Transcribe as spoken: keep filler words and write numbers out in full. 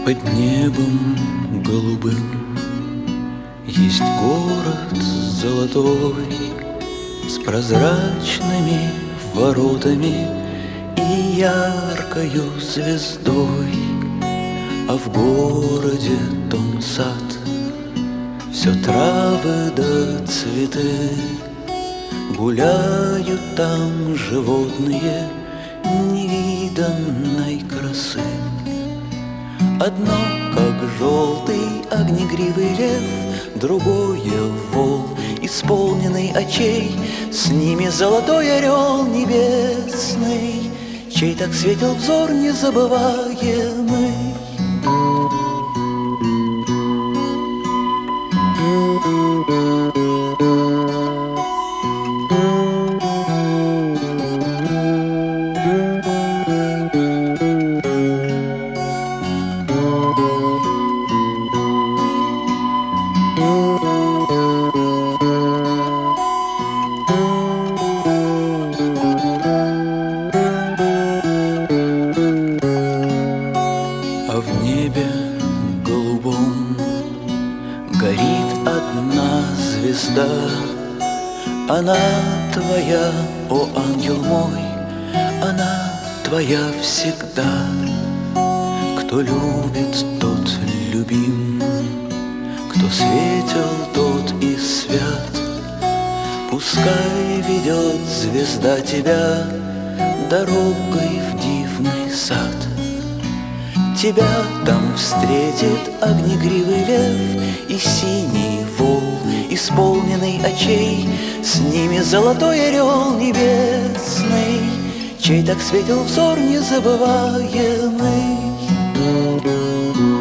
Под небом голубым есть город золотой с прозрачными воротами и яркою звездой. А в городе том сад, все травы да цветы, гуляют там животные невиданной красы. Одно, как желтый огнегривый лев, другое вол, исполненный очей, с ними золотой орел небесный, чей так светил взор незабываемый. А в небе голубом горит одна звезда. Она твоя, о ангел мой, она твоя всегда. Кто любит, тот любим, кто светил, тот и свят. Пускай ведет звезда тебя дорогой в дивный сад. Тебя там встретит огнегривый лев и синий вол, исполненный очей, с ними золотой орел небесный, чей так светил взор незабываемый.